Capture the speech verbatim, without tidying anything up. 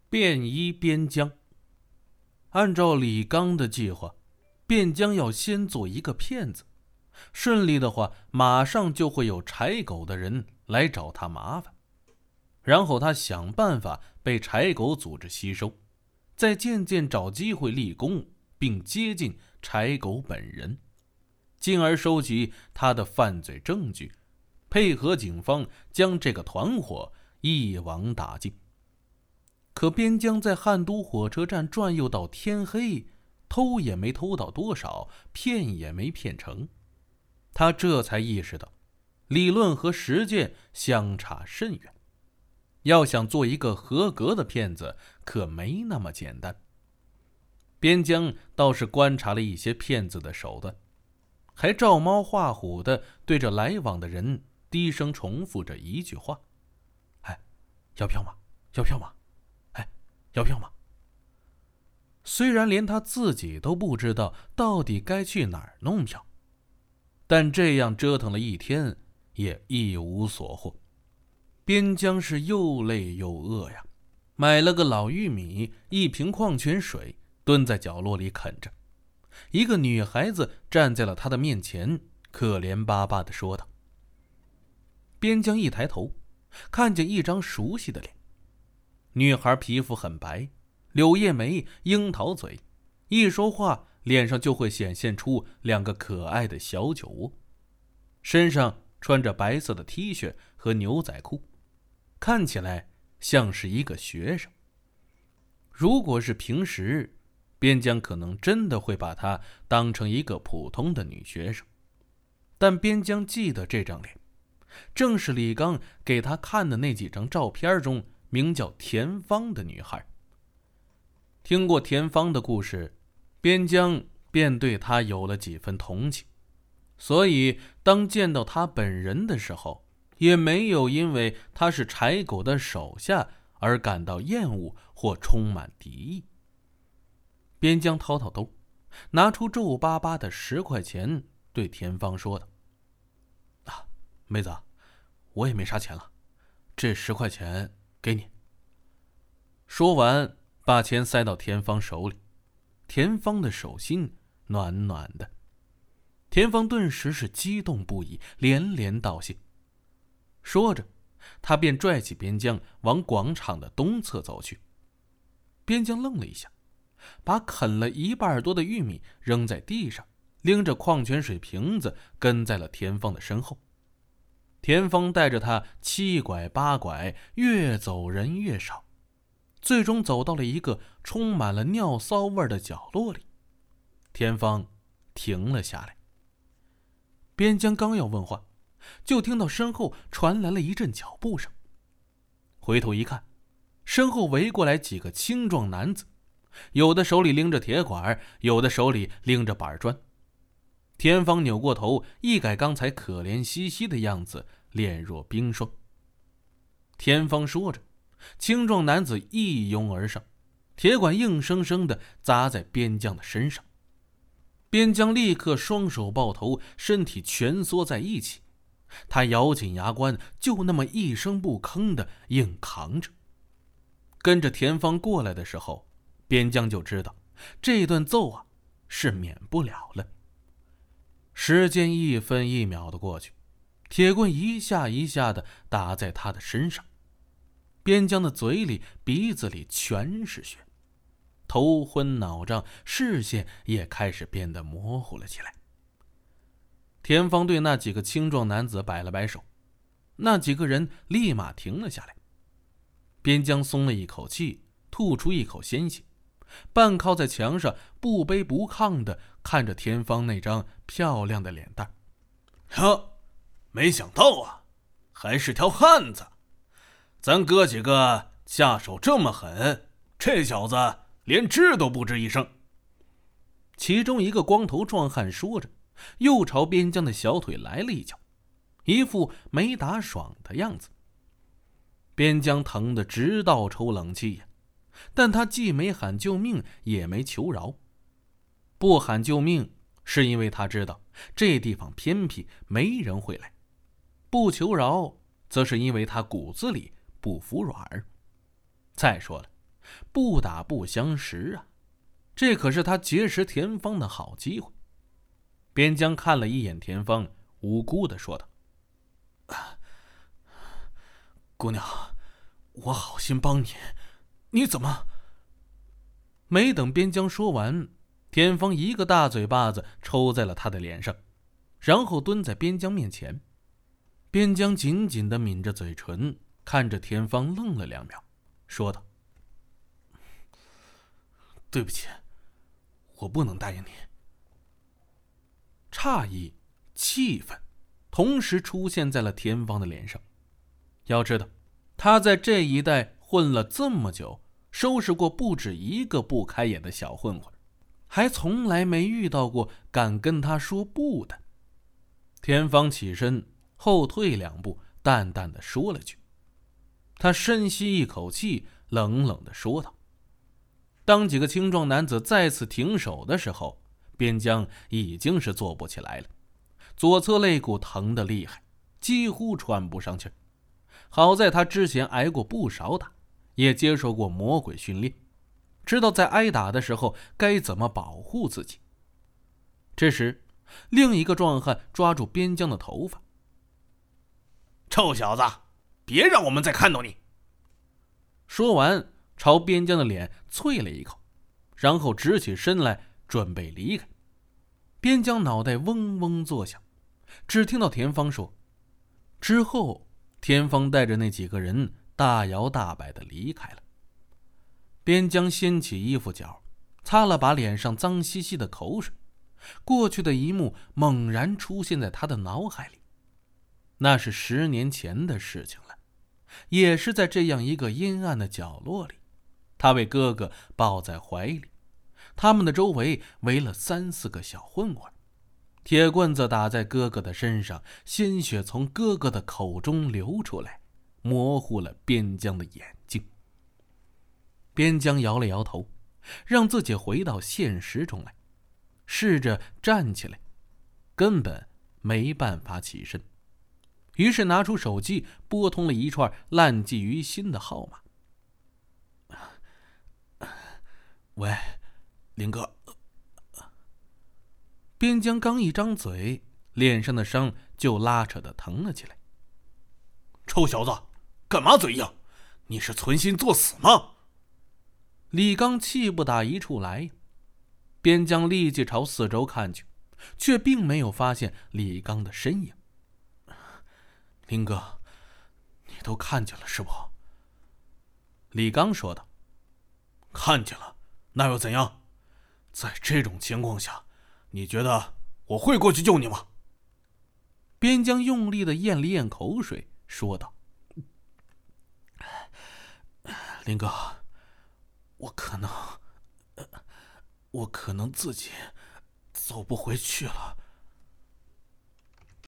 便衣边疆。按照李刚的计划，边疆要先做一个骗子，顺利的话，马上就会有柴狗的人来找他麻烦，然后他想办法被柴狗组织吸收，再渐渐找机会立功，并接近柴狗本人，进而收集他的犯罪证据，配合警方将这个团伙一网打尽。可边疆在汉都火车站转悠到天黑，偷也没偷到多少，骗也没骗成。他这才意识到，理论和实践相差甚远。要想做一个合格的骗子，可没那么简单。边疆倒是观察了一些骗子的手段，还照猫画虎地对着来往的人低声重复着一句话：“哎，要票吗？要票吗？哎，要票吗？”虽然连他自己都不知道到底该去哪儿弄票，但这样折腾了一天也一无所获。边疆是又累又饿呀，买了个老玉米，一瓶矿泉水，蹲在角落里啃着。一个女孩子站在了他的面前，可怜巴巴地说道。边疆一抬头，看见一张熟悉的脸。女孩皮肤很白，柳叶眉，樱桃嘴，一说话脸上就会显现出两个可爱的小酒窝，身上穿着白色的 T 恤和牛仔裤，看起来像是一个学生。如果是平时，边疆可能真的会把她当成一个普通的女学生，但边疆记得这张脸，正是李刚给他看的那几张照片中名叫田芳的女孩。听过田芳的故事，边疆便对她有了几分同情，所以当见到她本人的时候，也没有因为她是柴狗的手下而感到厌恶或充满敌意。边疆掏掏兜，拿出皱巴巴的十块钱，对田芳说道：“啊，妹子，我也没啥钱了，这十块钱给你。”说完，把钱塞到田芳手里，田芳的手心暖暖的。田芳顿时是激动不已，连连道谢。说着，他便拽起边疆往广场的东侧走去。边疆愣了一下，把啃了一半多的玉米扔在地上，拎着矿泉水瓶子跟在了田芳的身后。田芳带着他七拐八拐，越走人越少，最终走到了一个充满了尿骚味的角落里。田芳停了下来。边疆刚要问话，就听到身后传来了一阵脚步声。回头一看，身后围过来几个青壮男子，有的手里拎着铁管，有的手里拎着板砖。田芳扭过头，一改刚才可怜兮兮的样子，脸若冰霜。田芳说着，青壮男子一拥而上，铁管硬生生地砸在边疆的身上。边疆立刻双手抱头，身体蜷缩在一起，他咬紧牙关，就那么一声不吭地硬扛着。跟着田芳过来的时候，边疆就知道这顿揍啊是免不了了。时间一分一秒的过去，铁棍一下一下的打在他的身上。边疆的嘴里鼻子里全是血，头昏脑胀，视线也开始变得模糊了起来。田芳对那几个青壮男子摆了摆手，那几个人立马停了下来。边疆松了一口气，吐出一口鲜血，半靠在墙上，不卑不亢地看着田芳那张漂亮的脸蛋。 哟，没想到啊，还是条汉子！咱哥几个下手这么狠，这小子连吱都不吱一声。 其中一个光头壮汉说着，又朝边疆的小腿来了一脚，一副没打爽的样子。边疆疼得直倒抽冷气呀，但他既没喊救命，也没求饶。不喊救命是因为他知道这地方偏僻，没人会来；不求饶则是因为他骨子里不服软。再说了， 不打不相识啊，这可是他结识田芳的好机会。边疆看了一眼田芳，无辜地说道：“ 姑娘，我好心帮你，你怎么……” 没等边疆说完，田芳一个大嘴巴子抽在了他的脸上，然后蹲在边疆面前。边疆紧紧地抿着嘴唇，看着田芳愣了两秒，说道：“ 对不起，我不能答应你。” 诧异、气愤同时出现在了田芳的脸上。要知道，他在这一带混了这么久，收拾过不止一个不开眼的小混混，还从来没遇到过敢跟他说不的。田芳起身后退两步，淡淡的说了句。他深吸一口气，冷冷的说道。当几个青壮男子再次停手的时候，边疆已经是坐不起来了，左侧肋骨疼得厉害，几乎喘不上气。好在他之前挨过不少打，也接受过魔鬼训练，知道在挨打的时候该怎么保护自己。这时，另一个壮汉抓住边疆的头发：“ 臭小子，别让我们再看到你！” 说完，朝边疆的脸啐了一口，然后直起身来准备离开。边疆脑袋嗡嗡作响，只听到田芳说：“之后，田芳带着那几个人大摇大摆地离开了。”边疆掀起衣服角，擦了把脸上脏兮兮的口水。过去的一幕猛然出现在他的脑海里，那是十年前的事情了，也是在这样一个阴暗的角落里，他被哥哥抱在怀里，他们的周围围了三四个小混混，铁棍子打在哥哥的身上，鲜血从哥哥的口中流出来，模糊了边疆的眼睛。边疆摇了摇头，让自己回到现实中来，试着站起来，根本没办法起身，于是拿出手机拨通了一串烂记于心的号码。 喂，林哥。 边疆刚一张嘴，脸上的伤就拉扯的疼了起来。 臭小子，干嘛嘴硬？你是存心作死吗？ 李刚气不打一处来。边疆立即朝四周看去，却并没有发现李刚的身影。 林哥，你都看见了是不？ 李刚说道。 看见了，那又怎样？在这种情况下，你觉得我会过去救你吗？ 边疆用力的咽了咽口水，说道：“ 林哥，我可能，我可能自己走不回去了。”